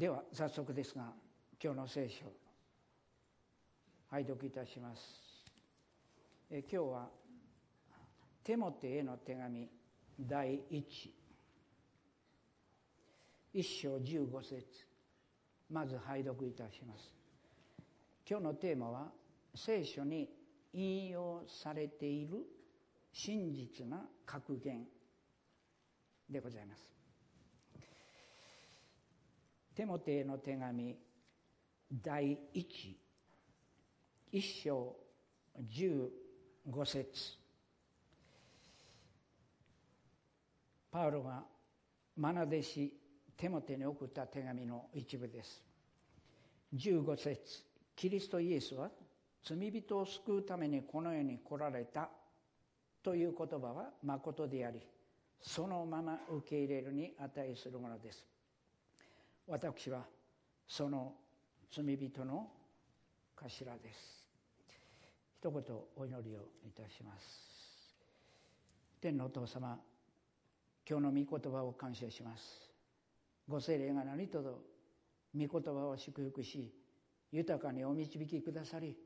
では早速ですが、今日の聖書拝読いたします。今日はテモテへの手紙第1章15節、まず拝読いたします。今日のテーマは聖書に引用されている真実な格言でございます。テモテへの手紙第1章15節、パウロが愛弟子テモテに送った手紙の一部です。15節、キリストイエスは罪人を救うためにこの世に来られたという言葉は誠であり、そのまま受け入れるに値するものです。私はその罪人の頭です。一言お祈りをいたします。天のお父様、今日の御言葉を感謝します。ご聖霊が何とぞ御言葉を祝福し、豊かにお導きくださり、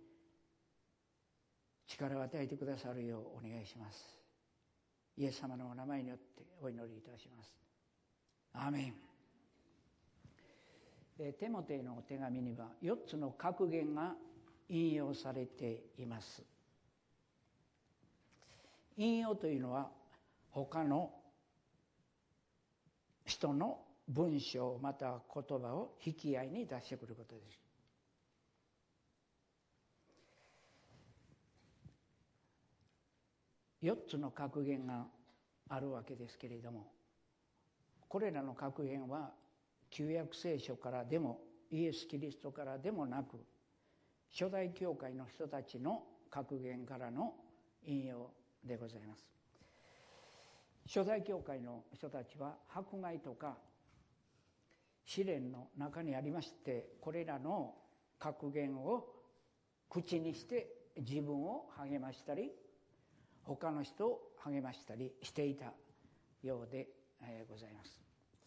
力を与えてくださるようお願いします。イエス様のお名前によってお祈りいたします。アーメン。テモテの手紙には4つの格言が引用されています。引用というのは他の人の文章または言葉を引き合いに出してくることです。4つの格言があるわけですけれども、これらの格言は旧約聖書からでもイエス・キリストからでもなく、初代教会の人たちの格言からの引用でございます。初代教会の人たちは迫害とか試練の中にありまして、これらの格言を口にして自分を励ましたり他の人を励ましたりしていたようでございます。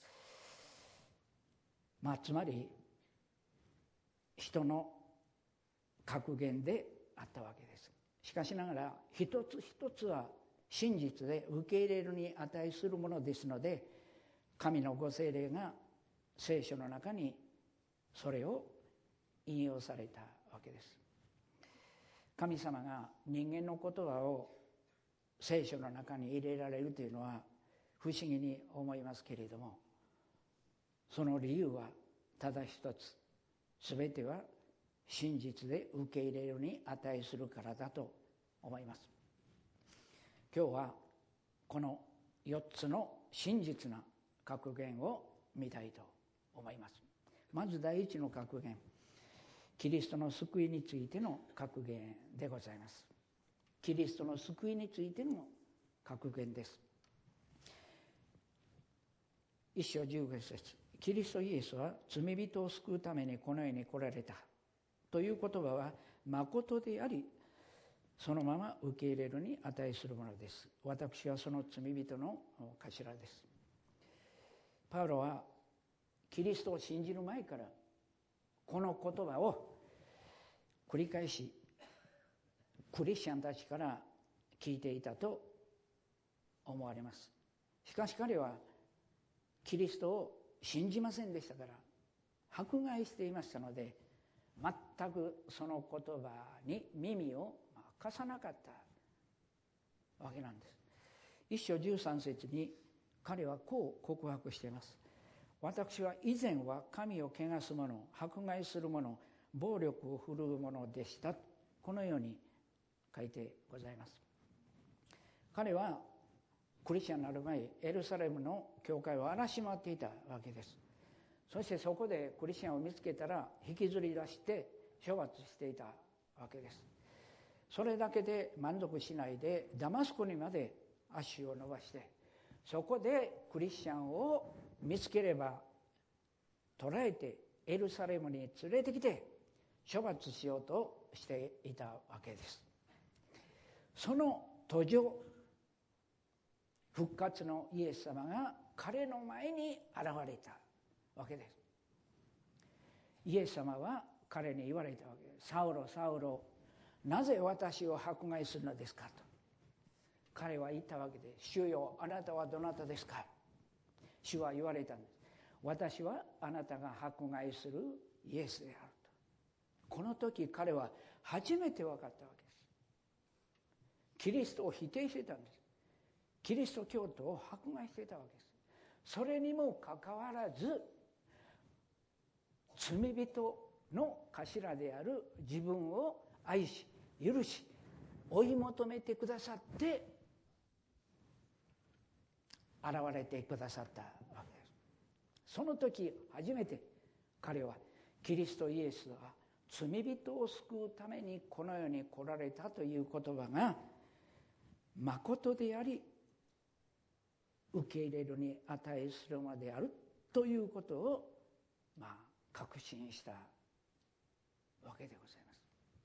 つまり人の格言であったわけです。しかしながら一つ一つは真実で受け入れるに値するものですので、神のご聖霊が聖書の中にそれを引用されたわけです。神様が人間の言葉を聖書の中に入れられるというのは不思議に思いますけれども、その理由はただ一つ、すべては真実で受け入れるに値するからだと思います。今日はこの4つの真実な格言を見たいと思います。まず第一の格言、キリストの救いについての格言でございます。キリストの救いについての格言です。1章15節、キリストイエスは罪人を救うためにこの世に来られたという言葉は誠であり、そのまま受け入れるに値するものです。私はその罪人の頭です。パウロはキリストを信じる前からこの言葉を繰り返しクリスチャンたちから聞いていたと思われます。しかし彼はキリストを信じませんでしたから、迫害していましたので、全くその言葉に耳を貸さなかったわけなんです。1章13節に彼はこう告白しています。私は以前は神を汚す者、迫害する者、暴力を振るう者でした。このように書いてございます。彼はクリスチャンになる前、エルサレムの教会を荒らし回っていたわけです。そしてそこでクリスチャンを見つけたら引きずり出して処罰していたわけです。それだけで満足しないでダマスコにまで足を伸ばして、そこでクリスチャンを見つければ捕らえてエルサレムに連れてきて処罰しようとしていたわけです。その途上、復活のイエス様が彼の前に現れたわけです。 イエス様は彼に言われたわけです。サウロ、サウロ、なぜ私を迫害するのですかと。彼は言ったわけで、主よ、あなたはどなたですか。主は言われたんです。私はあなたが迫害するイエスであると。この時彼は初めて分かったわけです。キリストを否定してたんです。キリスト教徒を迫害してたわけです。それにもかかわらず、罪人の頭である自分を愛し許し追い求めてくださって現れてくださったわけです。その時初めて彼はキリストイエスが罪人を救うためにこの世に来られたという言葉が誠であり受け入れるに値するまであるということを確信したわけでございます。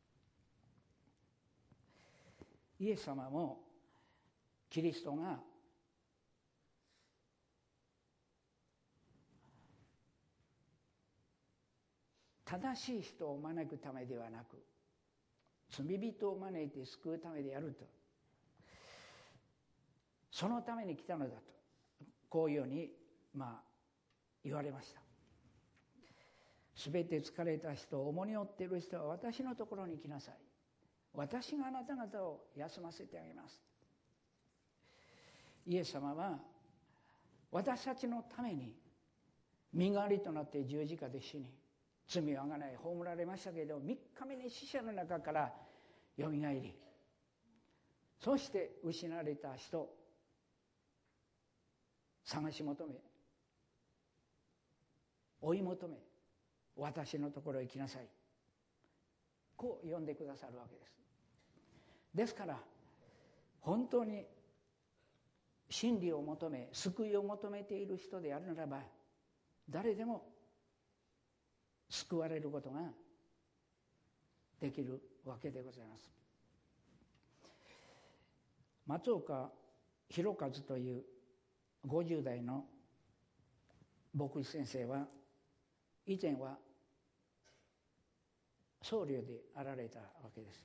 イエス様もキリストが正しい人を招くためではなく罪人を招いて救うためであると、そのために来たのだと、こういうように言われました。すべて疲れた人、重荷を負っている人は私のところに来なさい。私があなた方を休ませてあげます。イエス様は私たちのために身代わりとなって十字架で死に、罪をあがない葬られましたけれども、3日目に死者の中からよみがえり、そして失われた人探し求め追い求め、私のところへ来なさい、こう呼んでくださるわけです。ですから本当に真理を求め救いを求めている人であるならば、誰でも救われることができるわけでございます。松岡弘和という50代の牧師先生は、以前は僧侶であられたわけです。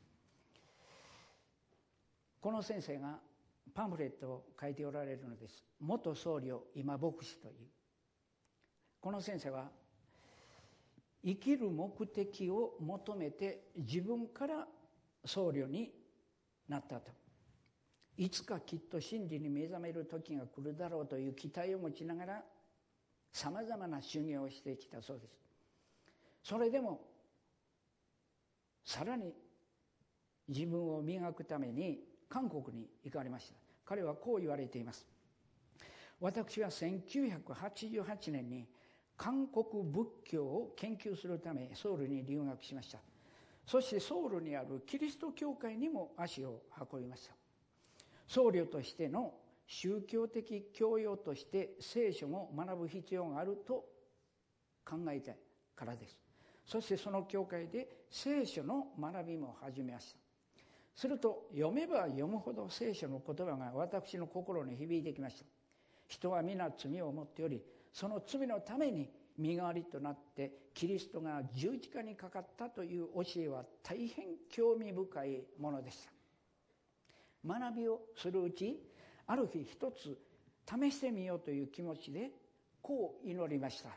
この先生がパンフレットを書いておられるのです。元僧侶今牧師という。この先生は生きる目的を求めて自分から僧侶になったと。いつかきっと真理に目覚める時が来るだろうという期待を持ちながらさまざまな修行をしてきたそうです。それでもさらに自分を磨くために韓国に行かれました。彼はこう言われています。私は1988年に韓国仏教を研究するためソウルに留学しました。そしてソウルにあるキリスト教会にも足を運びました。僧侶としての宗教的教養として聖書も学ぶ必要があると考えたからです。そしてその教会で聖書の学びも始めました。すると読めば読むほど聖書の言葉が私の心に響いてきました。人は皆罪を持っており、その罪のために身代わりとなってキリストが十字架にかかったという教えは大変興味深いものでした。学びをするうち、ある日一つ試してみようという気持ちでこう祈りました。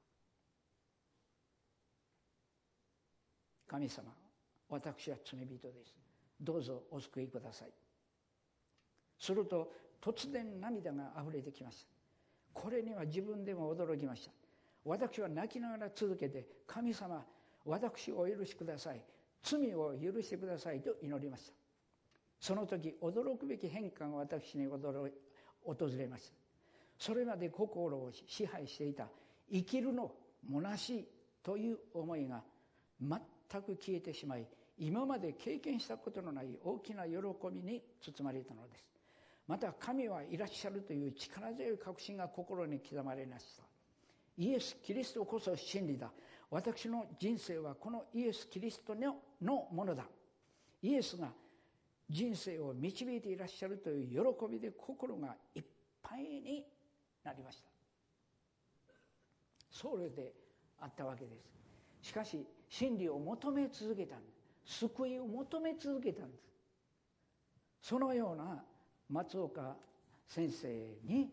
神様、私は罪人です。どうぞお救いください。すると突然涙があふれてきました。これには自分でも驚きました。私は泣きながら続けて、神様、私をお許しください。罪を許してくださいと祈りました。その時、驚くべき変化が私に訪れました。それまで心を支配していた生きるの虚しいという思いが全く消えてしまい、今まで経験したことのない大きな喜びに包まれたのです。また神はいらっしゃるという力強い確信が心に刻まれました。イエス・キリストこそ真理だ。私の人生はこのイエス・キリストのものだ。イエスが人生を導いていらっしゃるという喜びで心がいっぱいになりました。ソウルであったわけです。 しかし真理を求め続けたんです。救いを求め続けたんです。そのような松岡先生に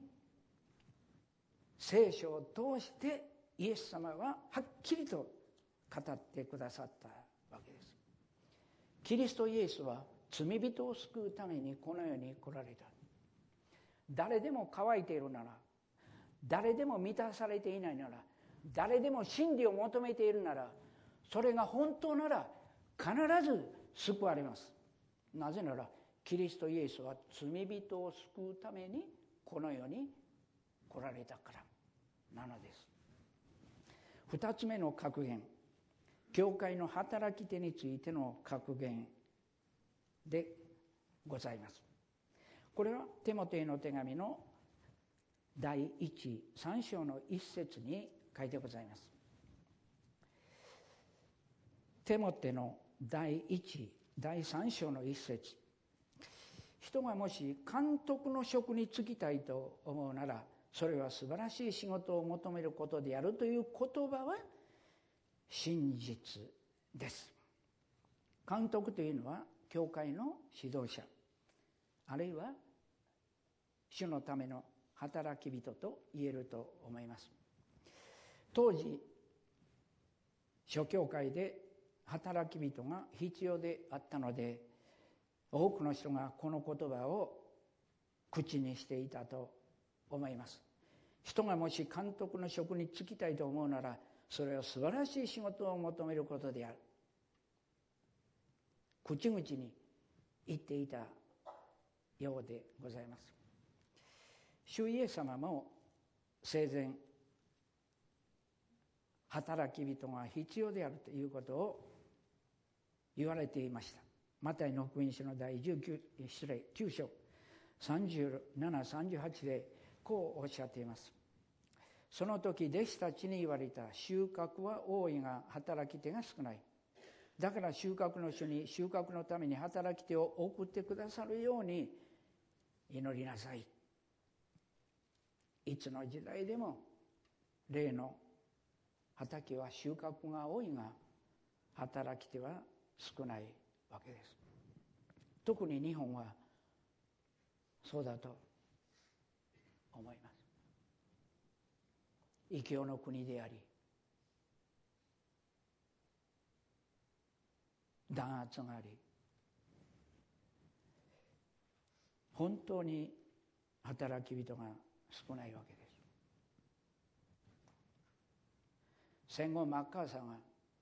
聖書を通してイエス様ははっきりと語ってくださったわけです。キリストイエスは罪人を救うためにこの世に来られた。誰でも乾いているなら、誰でも満たされていないなら、誰でも真理を求めているなら、それが本当なら必ず救われます。なぜならキリストイエスは罪人を救うためにこの世に来られたからなのです。二つ目の格言、教会の働き手についての格言でございます。これはテモテへの手紙の第3章の一節に書いてございます。テモテの第3章の一節、人がもし監督の職に就きたいと思うなら、それは素晴らしい仕事を求めることであるという言葉は真実です。監督というのは教会の指導者、あるいは主のための働き人と言えると思います。当時諸教会で働き人が必要であったので、多くの人がこの言葉を口にしていたと思います。人がもし監督の職に就きたいと思うなら、それは素晴らしい仕事を求めることである。口々に言っていたようでございます。主イエス様も生前働き人が必要であるということを言われていました。マタイの福音書の第9章37、38でこうおっしゃっています。その時弟子たちに言われた。収穫は多いが働き手が少ない。だから収穫の主に収穫のために働き手を送ってくださるように祈りなさい。いつの時代でも霊の畑は収穫が多いが働き手は少ないわけです。特に日本はそうだと思います。異教の国であり、弾圧があり、本当に働き人が少ないわけです。戦後マッカーサーが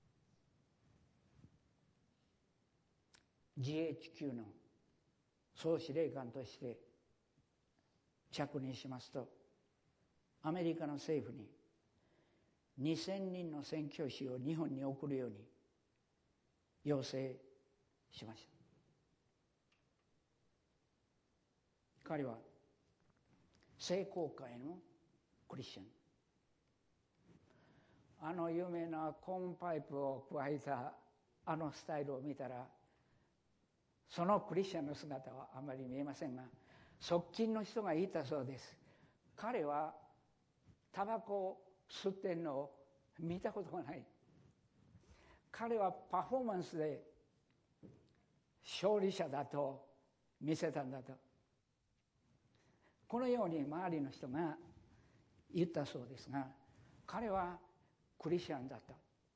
GHQ の総司令官として着任しますと、アメリカの政府に2000人の宣教師を日本に送るように要請しました。彼は聖公会のクリスチャン、あの有名なコーンパイプを加えたあのスタイルを見たら、そのクリスチャンの姿はあまり見えませんが、側近の人が言ったそうです。彼はタバコを吸ってんのを見たことがない。彼はパフォーマンスで勝利者だと見せたんだと、このように周りの人が言ったそうですが、彼はクリスチャンだった。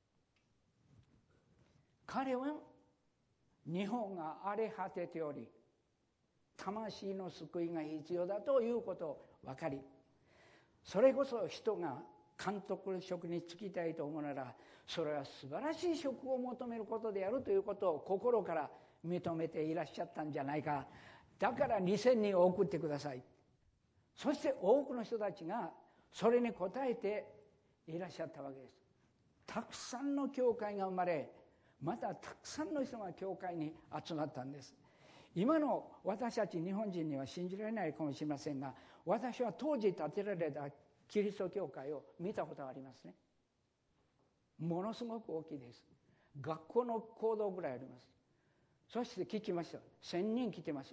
彼は日本が荒れ果てており、魂の救いが必要だということを分かり、それこそ人が監督職に就きたいと思うなら、それは素晴らしい職を求めることであるということを心から認めていらっしゃったんじゃないか。だから2000人を送ってください。そして多くの人たちがそれに応えていらっしゃったわけです。たくさんの教会が生まれ、またたくさんの人が教会に集まったんです。今の私たち日本人には信じられないかもしれませんが、私は当時建てられたキリスト教会を見たことがありますね。ものすごく大きいです。学校の講堂ぐらいあります。そして聞きました。1000人来てました。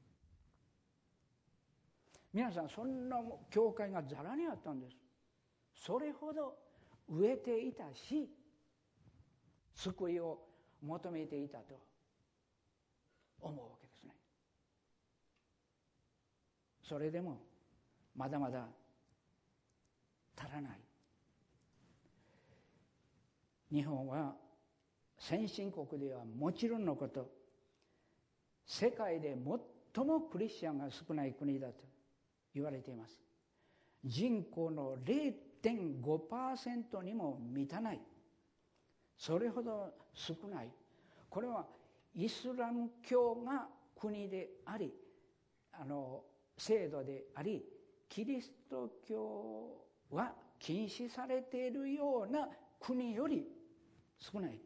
皆さん、そんな教会がざらにあったんです。それほど飢えていたし、 救いを求めていたと思うわけですね。それでもまだまだ足らない。日本は先進国ではもちろんのこと、世界で最もクリスチャンが少ない国だと言われています。人口の 0.5% にも満たない、それほど少ない。これはイスラム教が国であり、制度であり、キリスト教は禁止されているような国より少ない。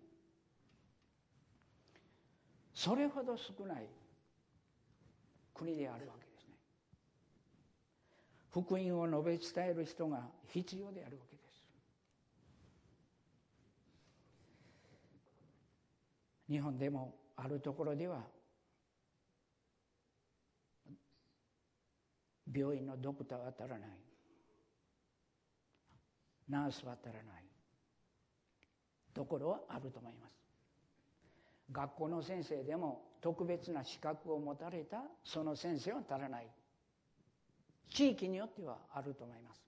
それほど少ない国であるわけですね。福音を述べ伝える人が必要であるわけです。日本でもあるところでは病院のドクターは足らない、ナースは足らないところはあると思います。学校の先生でも特別な資格を持たれたその先生は足らない、地域によってはあると思います。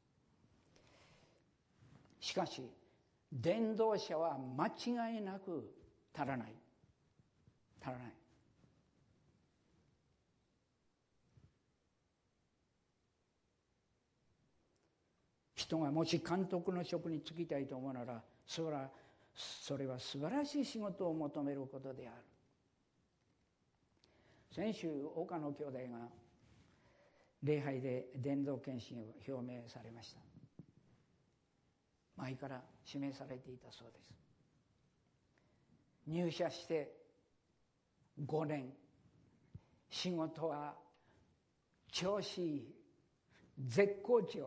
しかし伝道者は間違いなく足らない。人がもし監督の職に就きたいと思うなら、それは素晴らしい仕事を求めることである。先週岡野兄弟が礼拝で伝道献身を表明されました。前から指名されていたそうです。入社して5年、仕事は調子いい、絶好調。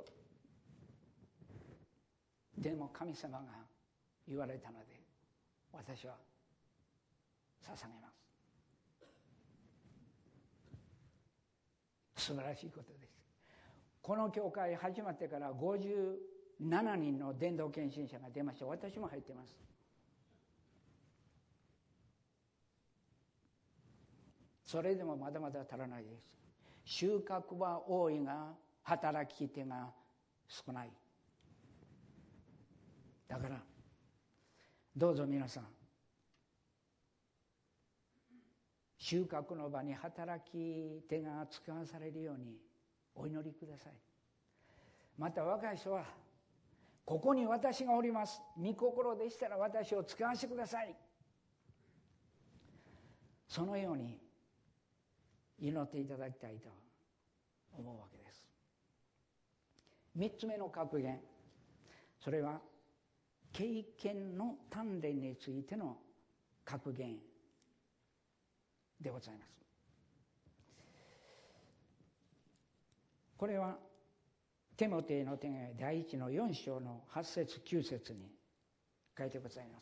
でも神様が言われたので私は捧げます。素晴らしいことです。この教会始まってから57人の伝道献身者が出ました。私も入ってます。それでもまだまだ足らないです。収穫は多いが働き手が少ない。だからどうぞ皆さん、収穫の場に働き手が使わされるようにお祈りください。また若い人は、ここに私がおります、御心でしたら私を使わせてください、そのように祈っていただきたいと思うわけです。3つ目の格言、それは経験の鍛錬についての格言でございます。これはテモテへの手紙第1の4章の8節9節に書いてございます。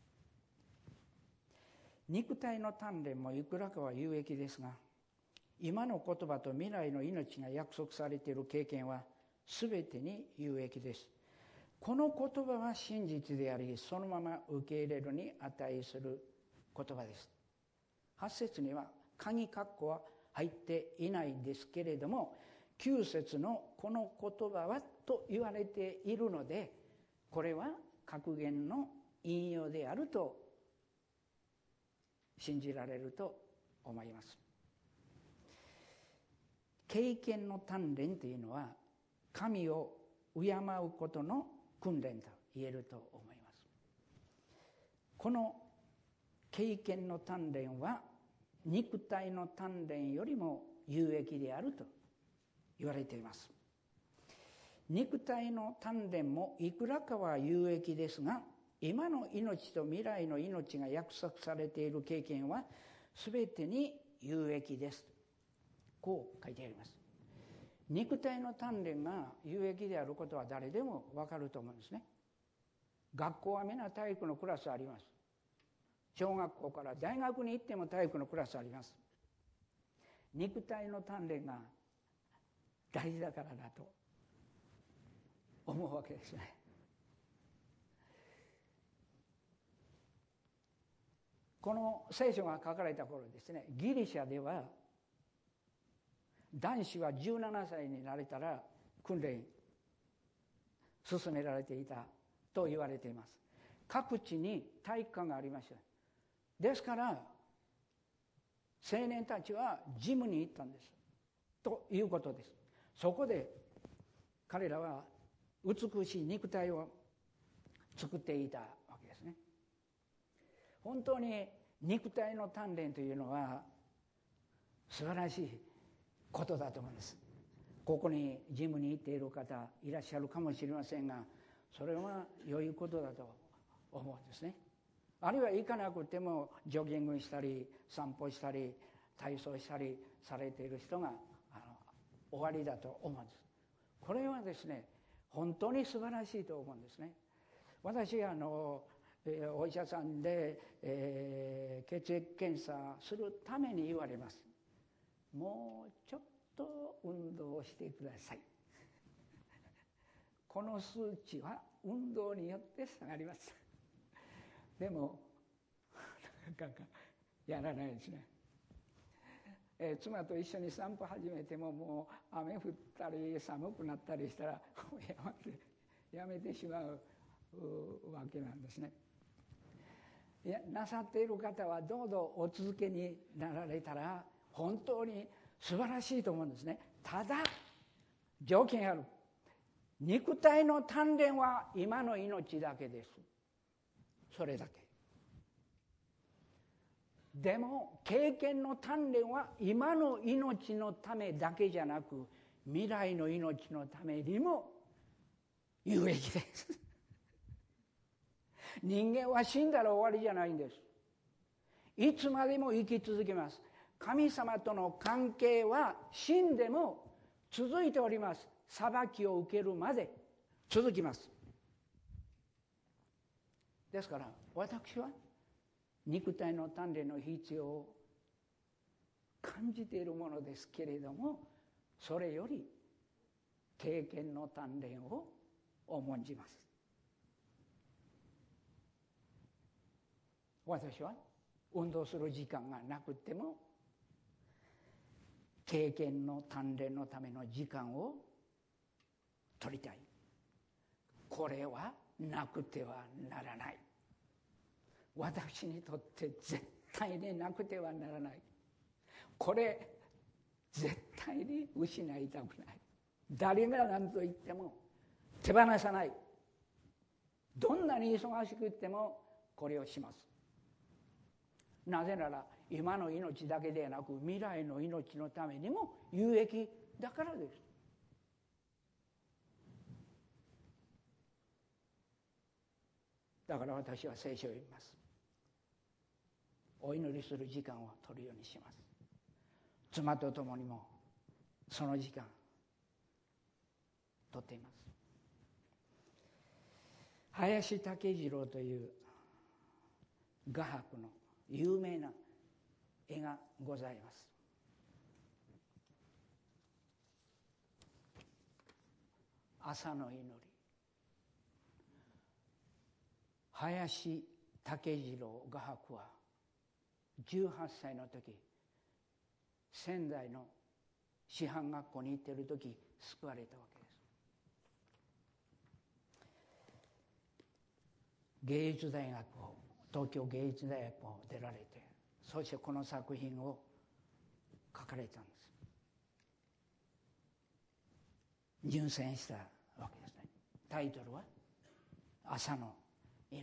肉体の鍛錬もいくらかは有益ですが、今の言葉と未来の命が約束されている経験は全てに有益です。この言葉は真実であり、そのまま受け入れるに値する言葉です。8節には鍵括弧は入っていないですけれども、9節のこの言葉はと言われているので、これは格言の引用であると信じられると思います。経験の鍛錬というのは神を敬うことの訓練と言えると思います。この経験の鍛錬は肉体の鍛錬よりも有益であると言われています。肉体の鍛錬もいくらかは有益ですが、今の命と未来の命が約束されている経験は全てに有益です、こう書いてあります。肉体の鍛錬が有益であることは誰でも分かると思うんですね。学校は皆体育のクラスあります。小学校から大学に行っても体育のクラスあります。肉体の鍛錬が大事だからだと思うわけですね。 この聖書が書かれた頃ですね、ギリシャでは男子は17歳になれたら訓練進められていたと言われています。各地に体育館がありました。ですから青年たちはジムに行ったんですということです。そこで彼らは美しい肉体を作っていたわけですね。本当に肉体の鍛錬というのは素晴らしいことだと思います。ここにジムに行っている方いらっしゃるかもしれませんが、それは良いことだと思うんですね。あるいは行かなくてもジョギングしたり散歩したり体操したりされている人が終わりだと思うんです。これはですね、本当に素晴らしいと思うんですね。私はお医者さんで、血液検査するために言われます。もうちょっと運動をしてください。この数値は運動によって下がります。でもなかなかやらないですね。妻と一緒に散歩始めても、もう雨降ったり寒くなったりしたらやめてしまうわけなんですね。いや、なさっている方はどうぞお続けになられたら本当に素晴らしいと思うんですね。ただ条件ある。肉体の鍛錬は今の命だけです。それだけ。でも経験の鍛錬は今の命のためだけじゃなく、未来の命のためにも有益です。人間は死んだら終わりじゃないんです。いつまでも生き続けます。神様との関係は死んでも続いております。裁きを受けるまで続きます。ですから私は肉体の鍛錬の必要を感じているものですけれども、それより経験の鍛錬を重んじます。私は運動する時間がなくても経験の鍛錬のための時間を取りたい。これはなくてはならない。私にとって絶対になくてはならない。これ絶対に失いたくない。誰が何と言っても手放さない。どんなに忙しくってもこれをします。なぜなら今の命だけでなく未来の命のためにも有益だからです。だから私は聖書を読みます。お祈りする時間を取るようにします。妻と共にもその時間取っています。林武次郎という画伯の有名な絵がございます。朝の祈り。林武次郎画伯は18歳の時、仙台の師範学校に行っている時救われたわけです。芸術大学を、東京芸術大学を出られて、そしてこの作品を書かれたんです。入選したわけですね。タイトルは朝の祈り。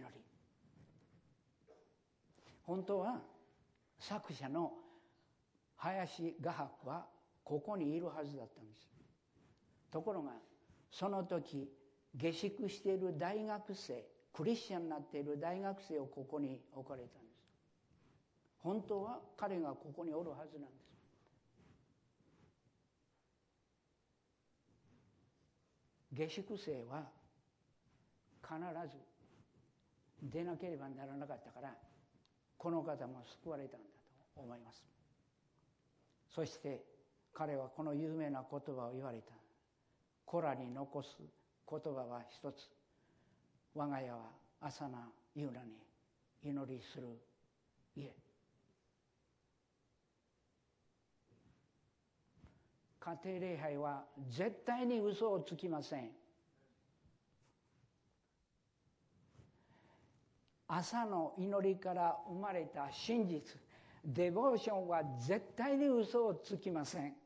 本当は作者の林画伯はここにいるはずだったんです。ところがその時下宿している大学生、クリスチャンになっている大学生をここに置かれたんです。本当は彼がここにおるはずなんです。下宿生は必ず出なければならなかったから、この方も救われたんだと思います。そして彼はこの有名な言葉を言われた。コラに残す言葉は一つ。我が家は朝な夕なに祈りする家庭礼拝は絶対に嘘をつきません。朝の祈りから生まれた真実、デボーションは絶対に嘘をつきません。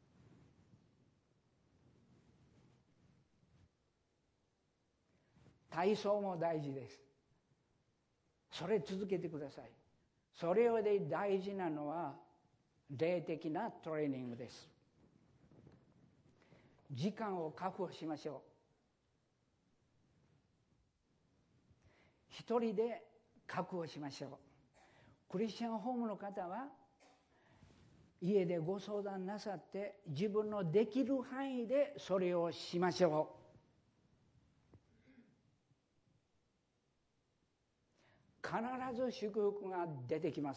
体操も大事です。それ続けてください。それより大事なのは霊的なトレーニングです。時間を確保しましょう。一人で確保しましょう。クリスチャンホームの方は家でご相談なさって自分のできる範囲でそれをしましょう。必ず祝福が出てきます。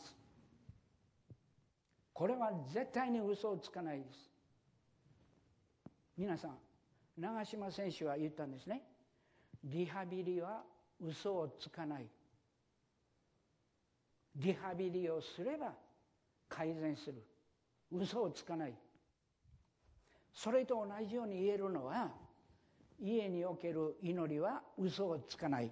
これは絶対に嘘をつかないです。皆さん、長嶋選手は言ったんですね。リハビリは嘘をつかない。リハビリをすれば改善する。嘘をつかない。それと同じように言えるのは、家における祈りは嘘をつかない。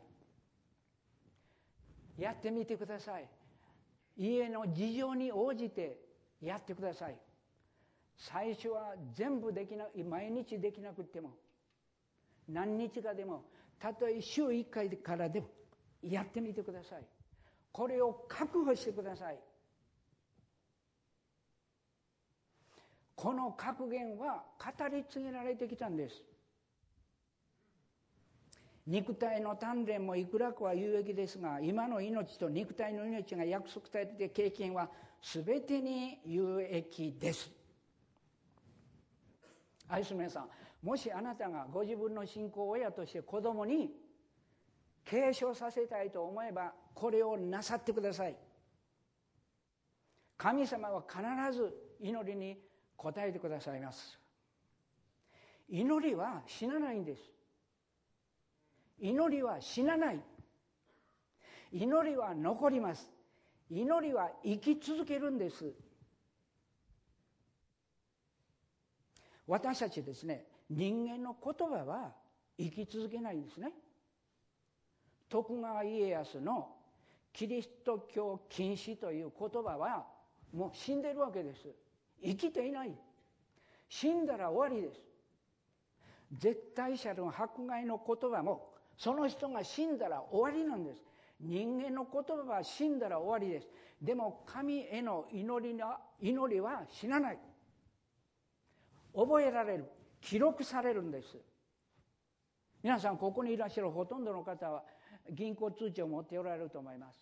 やってみてください。家の事情に応じてやってください。最初は全部できな、毎日できなくても、何日かでも、たとえ週1回からでもやってみてください。これを確保してください。この格言は語り継げられてきたんです。肉体の鍛錬もいくらかは有益ですが、今の命と肉体の命が約束されている経験は全てに有益です。愛する皆さん、もしあなたがご自分の信仰親として子供に継承させたいと思えば、これをなさってください。神様は必ず祈りに応えてくださいます。祈りは死なないんです。祈りは死なない。祈りは残ります。祈りは生き続けるんです。私たちですね、人間の言葉は生き続けないんですね。徳川家康のキリスト教禁止という言葉はもう死んでるわけです。生きていない。死んだら終わりです。絶対者の迫害の言葉もその人が死んだら終わりなんです。人間の言葉は死んだら終わりです。でも神への祈りは死なない。覚えられる。記録されるんです。皆さん、ここにいらっしゃるほとんどの方は銀行通帳を持っておられると思います。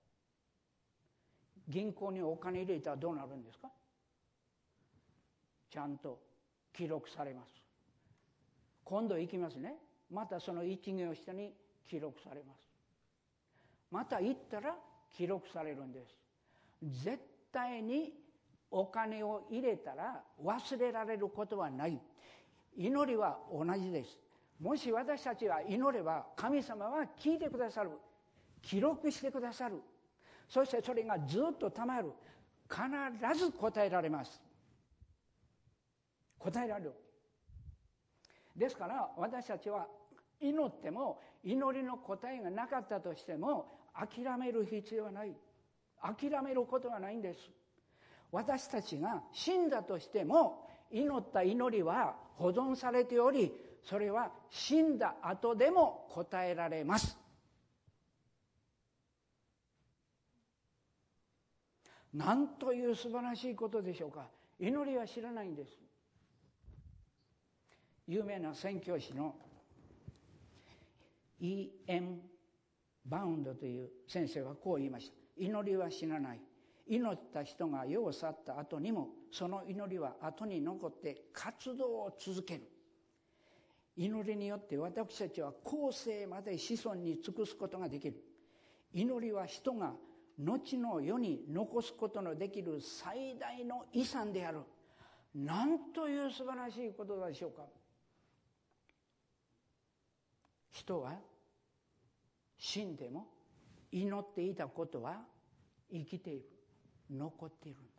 銀行にお金入れたらどうなるんですか？ちゃんと記録されます。今度行きますね。またその一行下に記録されます。また行ったら記録されるんです。絶対にお金を入れたら忘れられることはない。祈りは同じです。もし私たちが祈れば、神様は聞いてくださる。記録してくださる。そしてそれがずっとたまる。必ず答えられます。答えられる。ですから私たちは祈っても、祈りの答えがなかったとしても諦める必要はない。諦めることはないんです。私たちが死んだとしても祈った祈りは保存されており、それは死んだ後でも答えられます。なんという素晴らしいことでしょうか。祈りは知らないんです。有名な宣教師の E.M. バウンドという先生はこう言いました。祈りは死なない。祈った人が世を去った後にもその祈りは後に残って活動を続ける。祈りによって私たちは後世まで子孫に尽くすことができる。祈りは人が後の世に残すことのできる最大の遺産である。なんという素晴らしいことでしょうか。人は死んでも祈っていたことは生きている、残っているんです。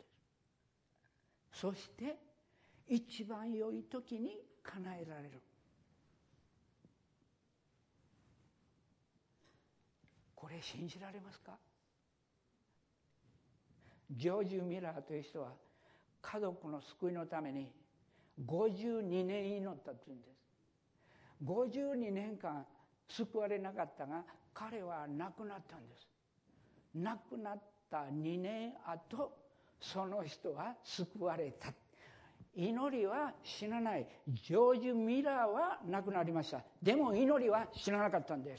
そして一番良い時に叶えられる。これ信じられますか？ジョージ・ミラーという人は家族の救いのために52年祈ったというんです。52年間救われなかったが、彼は亡くなったんです。亡くなった2年後、その人は救われた。祈りは死なない。ジョージ・ミラーは亡くなりました。でも祈りは死ななかったんです。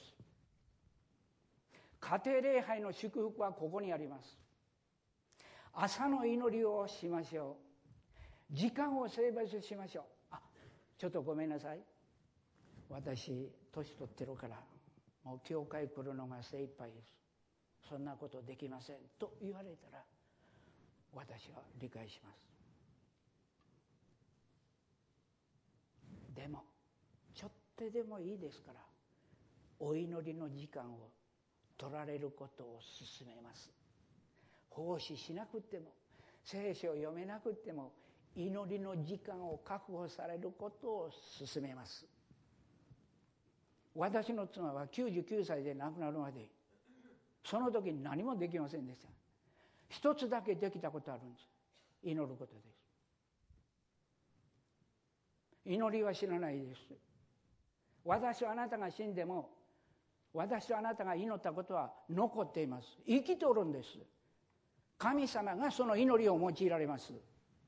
家庭礼拝の祝福はここにあります。朝の祈りをしましょう。時間をセーブしましょう。ちょっとごめんなさい。私、年取ってるから、もう教会来るのが精一杯です。そんなことできません。と言われたら、私は理解します。でも、ちょっとでもいいですから、お祈りの時間を取られることを勧めます。奉仕しなくても、聖書を読めなくても、祈りの時間を確保されることを勧めます。私の妻は99歳で亡くなるまで、その時に何もできませんでした。一つだけできたことあるんです。祈ることです。祈りは死なないです。私はあなたが死んでも、私とあなたが祈ったことは残っています。生きとるんです。神様がその祈りを用いられます。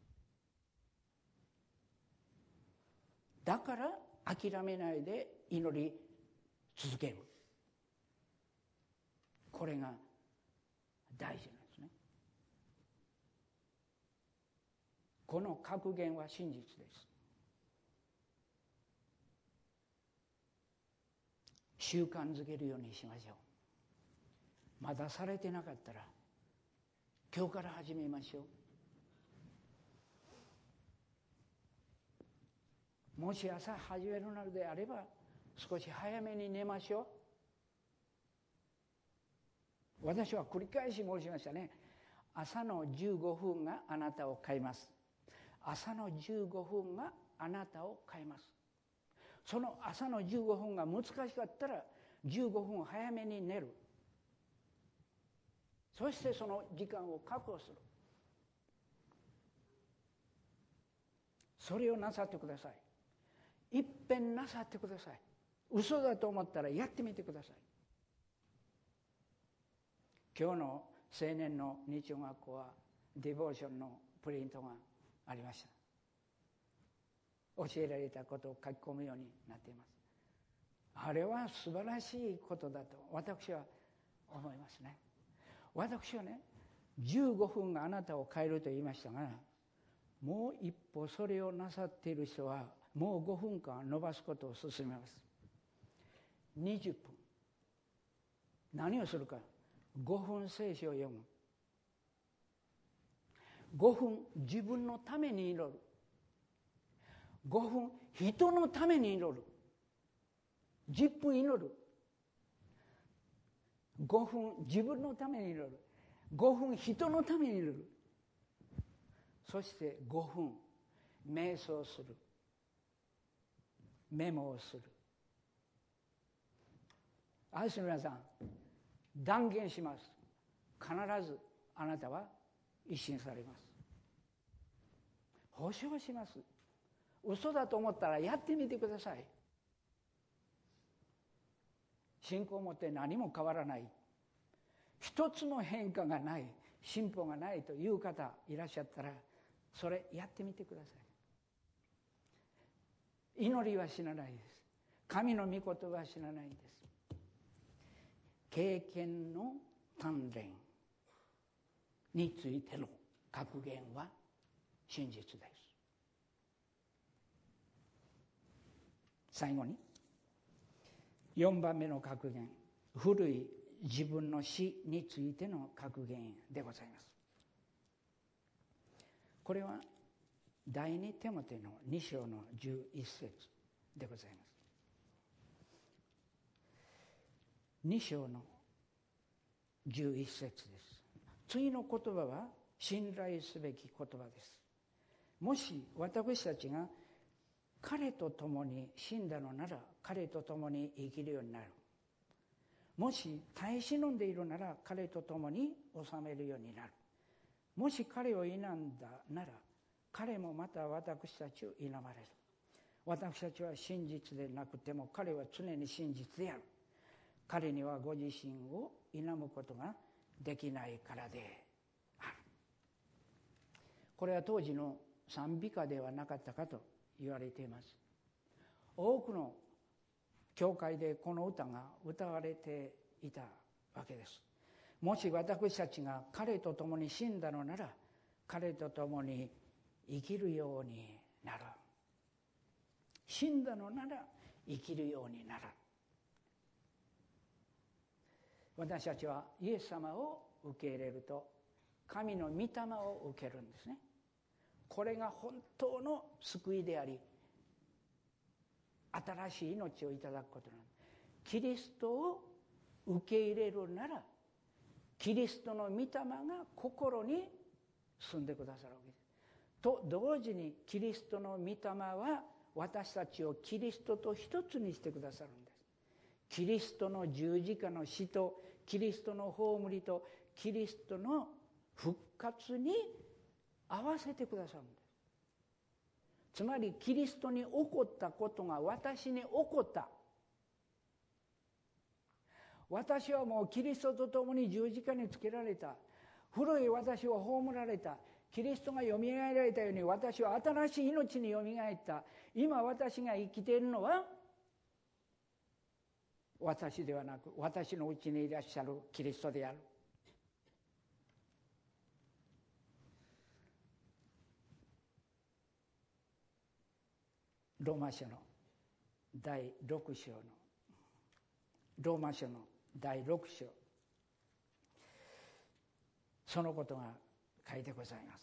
だから諦めないで祈り続ける。これが大事なんですね。この格言は真実です。習慣づけるようにしましょう。まだされてなかったら今日から始めましょう。もし朝始めるのであれば少し早めに寝ましょう。私は繰り返し申しましたね。朝の15分があなたを変えます。朝の15分があなたを変えます。その朝の15分が難しかったら15分早めに寝る。そしてその時間を確保する。それをなさってください。いっぺんなさってください。嘘だと思ったらやってみてください。今日の青年の日曜学校はデボーションのプリントがありました。教えられたことを書き込むようになっています。あれは素晴らしいことだと私は思いますね。私はね、15分があなたを変えると言いましたが、もう一歩それをなさっている人はもう5分間伸ばすことを勧めます。20分何をするか。5分聖書を読む。5分自分のために祈る。5分人のために祈る。10分祈る。5分自分のために祈る。5分人のために祈る。そして5分瞑想する。メモをする。皆さん、断言します。必ずあなたは一新されます。保証します。嘘だと思ったらやってみてください。信仰を持って何も変わらない、一つの変化がない、進歩がないという方いらっしゃったら、それやってみてください。祈りは死なないです。神の御言葉は死なないんです。経験の鍛錬についての格言は真実です。最後に4番目の格言、古い自分の死についての格言でございます。これは第2テモテの2章の11節でございます。2章の11節です。 次の言葉は信頼すべき言葉です。もし私たちが彼と共に死んだのなら彼と共に生きるようになる。もし耐え忍んでいるなら彼と共に治めるようになる。もし彼を否んだなら彼もまた私たちを否まれる。私たちは真実でなくても彼は常に真実である。彼にはご自身を否むことができないからである。これは当時の賛美歌ではなかったかと言われています。多くの教会でこの歌が歌われていたわけです。もし私たちが彼と共に死んだのなら彼と共に生きるようになる。死んだのなら生きるようになる。私たちはイエス様を受け入れると神の御霊を受けるんですね。これが本当の救いであり新しい命をいただくことなんです。キリストを受け入れるならキリストの御霊が心に住んでくださるわけです。と同時にキリストの御霊は私たちをキリストと一つにしてくださるんです。キリストの十字架の死とキリストの葬りとキリストの復活に合わせてくださるんです。つまりキリストに起こったことが私に起こった。私はもうキリストと共に十字架につけられた。古い私を葬られた。キリストがよみがえられたように私は新しい命によみがえった。今私が生きているのは私ではなく私のうちにいらっしゃるキリストである。ローマ書の第6章のローマ書の第6章、そのことが書いてございます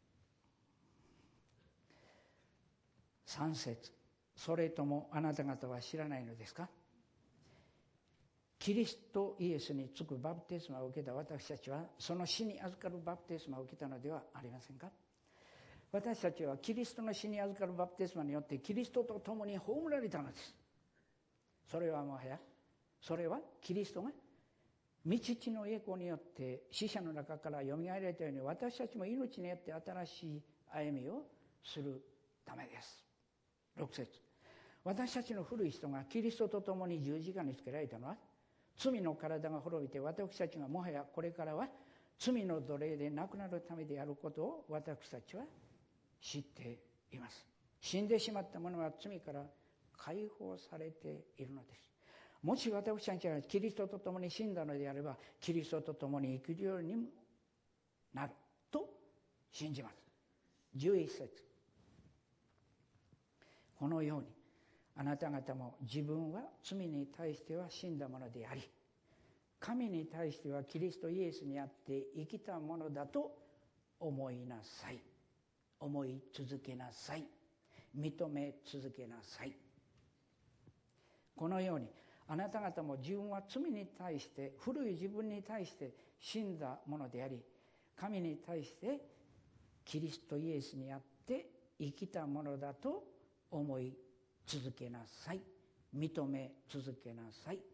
。3節、それともあなた方は知らないのですか。キリストイエスにつくバプテスマを受けた私たちはその死に預かるバプテスマを受けたのではありませんか。私たちはキリストの死に預かるバプテスマによってキリストと共に葬られたのです。それはもはやキリストが御父の栄光によって死者の中からよみがえられたように私たちも命によって新しい歩みをするためです。6節、私たちの古い人がキリストと共に十字架につけられたのは罪の体が滅びて私たちがもはやこれからは罪の奴隷でなくなるためであることを私たちは知っています。死んでしまった者は罪から解放されているのです。もし私たちがキリストと共に死んだのであればキリストと共に生きるようになると信じます。11節、このようにあなた方も自分は罪に対しては死んだものであり神に対してはキリストイエスにあって生きたものだと思いなさい。思い続けなさい。認め続けなさい。このようにあなた方も自分は罪に対して古い自分に対して死んだものであり神に対してキリストイエスにあって生きたものだと思い続けなさい。認め続けなさい。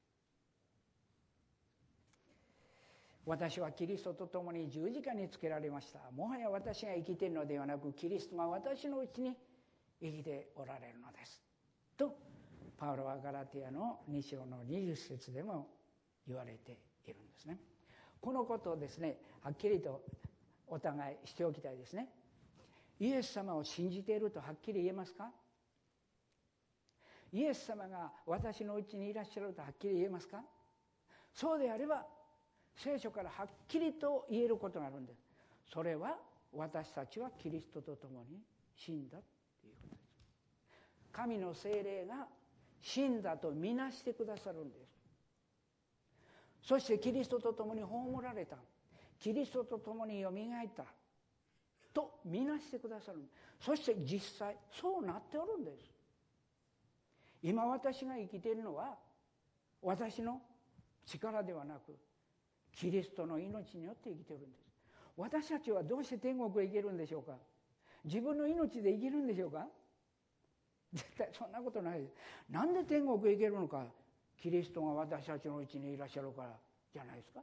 私はキリストと共に十字架につけられました。もはや私が生きているのではなくキリストが私のうちに生きておられるのですとパウロはガラティアの2章の20節でも言われているんですね。このことをですねはっきりとお互いしておきたいですね。イエス様を信じているとはっきり言えますか。イエス様が私のうちにいらっしゃるとはっきり言えますか。そうであれば聖書からはっきりと言えることがあるんです。それは私たちはキリストと共に死んだということです。神の聖霊が死んだとみなしてくださるんです。そしてキリストと共に葬られた、キリストと共によみがえったとみなしてくださる。そして実際そうなっておるんです。今私が生きているのは私の力ではなくキリストの命によって生きてるんです。私たちはどうして天国へ行けるんでしょうか。自分の命で生きるんでしょうか。絶対そんなことないです。なんで天国へ行けるのか。キリストが私たちのうちにいらっしゃるからじゃないですか。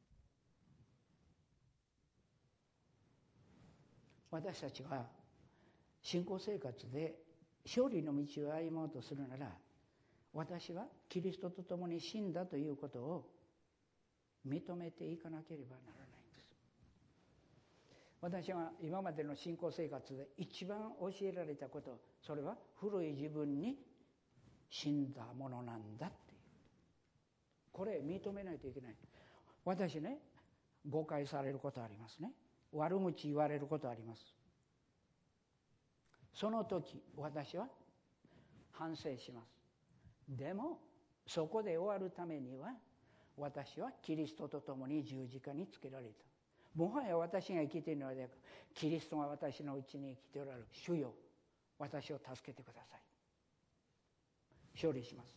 私たちが信仰生活で勝利の道を歩もうとするなら、私はキリストと共に死んだということを認めていかなければならないんです。私が今までの信仰生活で一番教えられたこと、それは古い自分に死んだものなんだっていう、これ認めないといけない。私ね、誤解されることありますね。悪口言われることあります。その時私は反省します。でもそこで終わるためには、私はキリストと共に十字架につけられた。もはや私が生きているのではなく、キリストが私のうちに生きておられる。主よ、私を助けてください。勝利します。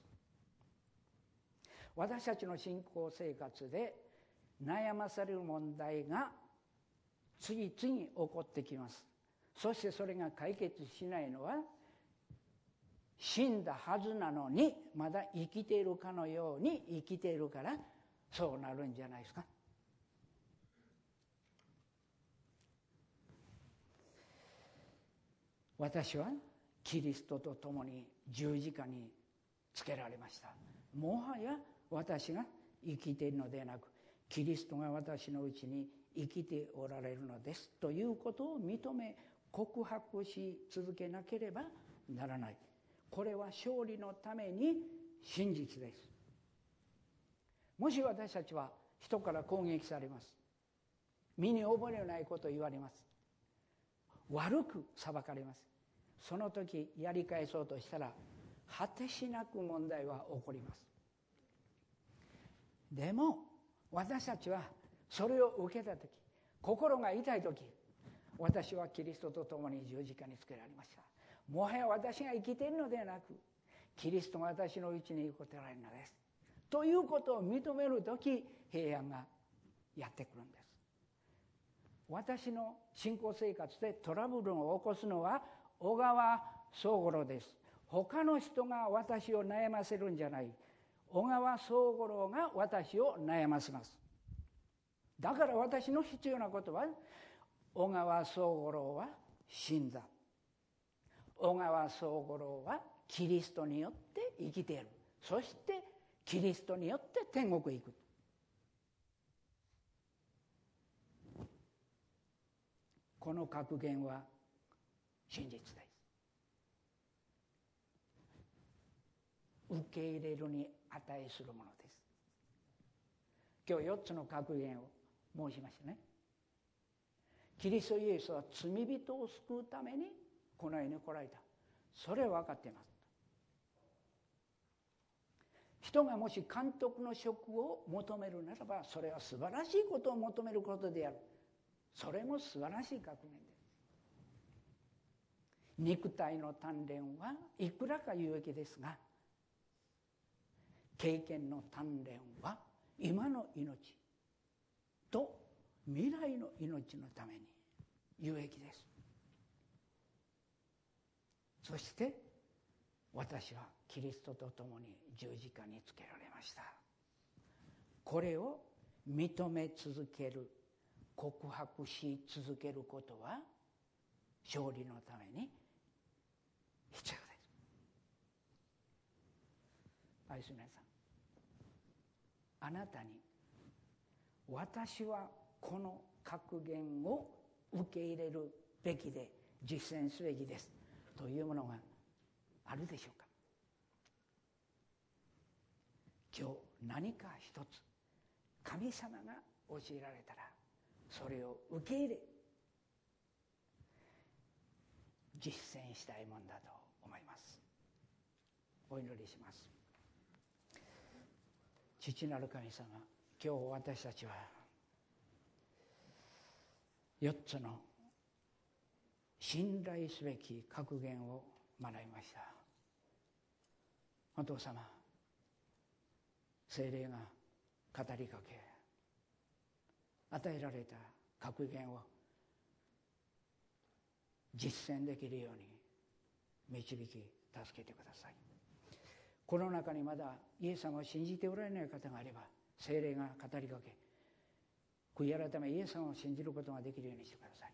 私たちの信仰生活で悩まされる問題が次々起こってきます。そしてそれが解決しないのは、死んだはずなのにまだ生きているかのように生きているから、そうなるんじゃないですか。私はキリストと共に十字架につけられました。もはや私が生きているのではなく、キリストが私のうちに生きておられるのですということを認め告白し続けなければならない。これは勝利のために真実です。もし私たちは人から攻撃されます。身に覚えのないことを言われます。悪く裁かれます。その時やり返そうとしたら、果てしなく問題は起こります。でも私たちはそれを受けた時、心が痛い時、私はキリストと共に十字架につけられました。もはや私が生きているのではなく、キリストが私のうちにいることがあるのですということを認める時、平安がやってくるんです。私の信仰生活でトラブルを起こすのは小川宗五郎です。他の人が私を悩ませるんじゃない。小川宗五郎が私を悩ませます。だから私の必要なことは、小川宗五郎は死んだ。小川宗五郎はキリストによって生きている。そしてキリストによって天国へ行く。この格言は真実です。受け入れるに値するものです。今日4つの格言を申しましたね。キリストイエスは罪人を救うためにこの世に来られた。それは分かっています。人がもし監督の職を求めるならば、それは素晴らしいことを求めることである。それも素晴らしい格言です。肉体の鍛錬はいくらか有益ですが、経験の鍛錬は今の命と未来の命のために有益です。そして私はキリストと共に十字架につけられました。これを認め続ける、告白し続けることは勝利のために必要です。愛する皆さん、あなたに私はこの格言を受け入れるべきで実践すべきですというものがあるでしょうか。今日何か一つ神様が教えられたら、それを受け入れ実践したいものだと思います。お祈りします。父なる神様、今日私たちは4つの信頼すべき格言を学びました。お父様、聖霊が語りかけ、 与えられた格言を実践できるように導き助けてください。この中にまだイエス様を信じておられない方があれば、聖霊が語りかけ、悔い改めイエス様を信じることができるようにしてください。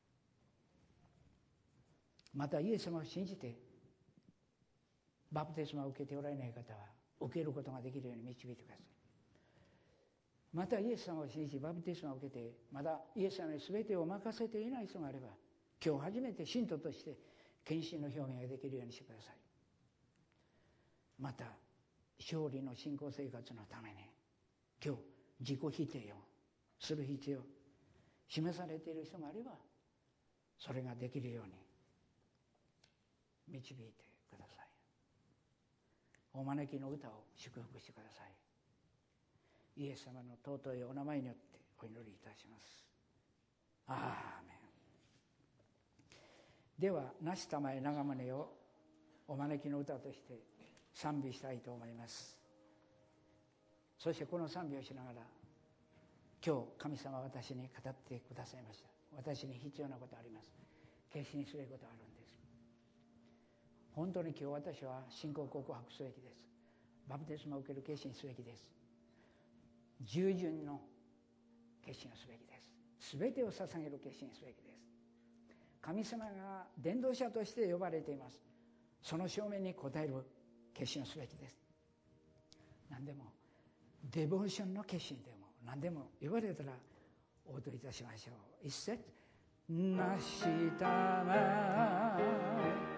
またイエス様を信じてバプテスマを受けておられない方は受けることができるように導いてください。またイエス様を信じバプテスマを受けてまだイエス様に全てを任せていない人があれば、今日初めて信徒として献身の表現ができるようにしてください。また勝利の信仰生活のために今日自己否定をする必要示されている人があれば、それができるように導いてください。お招きの歌を祝福してください。イエス様の尊いお名前によってお祈りいたします。アーメン。ではなしたまえ長宗をお招きの歌として賛美したいと思います。そしてこの賛美をしながら、今日神様は私に語ってくださいました。私に必要なことあります。決心することあるんです。本当に今日私は信仰告白すべきです。バプテスマを受ける決心すべきです。従順の決心をすべきです。すべてを捧げる決心すべきです。神様が伝道者として呼ばれています。その証明に応える決心をすべきです。何でもデボーションの決心でも何でも言われたらお踊りいたしましょう。一節なしたま